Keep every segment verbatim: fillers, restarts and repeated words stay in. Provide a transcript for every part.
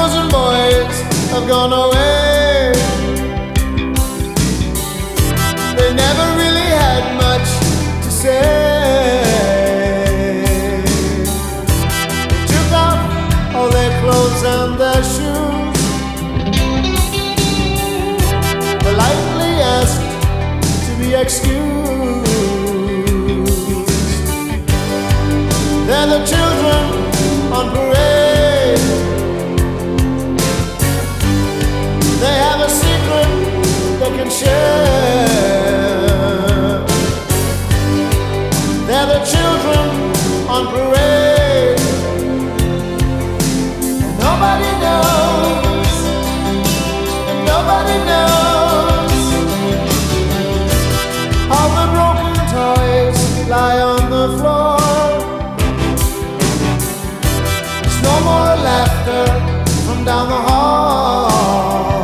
girls and boys have gone away. They never really had much to say. They took off all their clothes and their shoes, politely asked to be excused. They're the children on parade. They have a secret they can share. They're the children on parade. Nobody knows, nobody knows. All the broken toys lie on the floor. There's no more laughter from down the hall.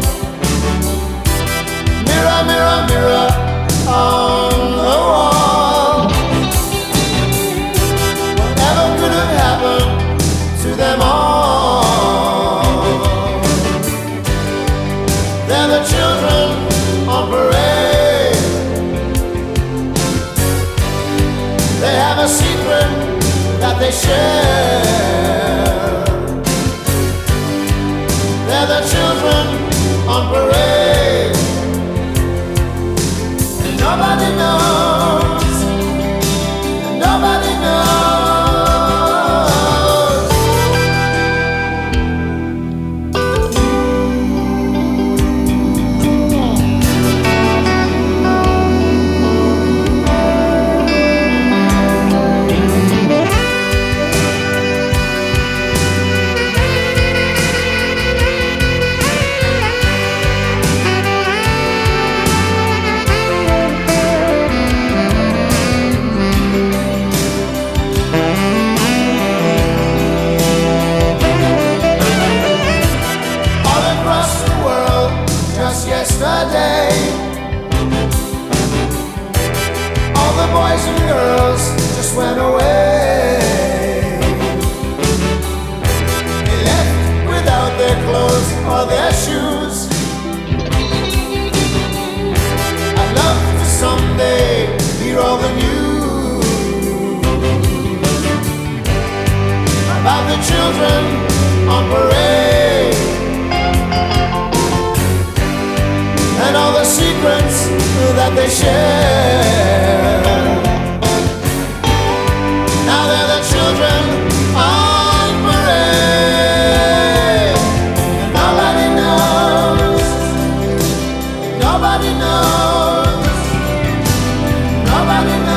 Mirror, mirror, mirror on the wall. Whatever could have happened to them all? They're the children on parade. They have a secret that they share. They're the children on parade. Nobody knows, nobody knows. Just yesterday, all the boys and girls just went away. They left without their clothes or their shoes. I'd love to someday hear all the news about the children on parade and all the secrets that they share. Now they're the children on parade. Nobody knows, nobody knows, nobody knows.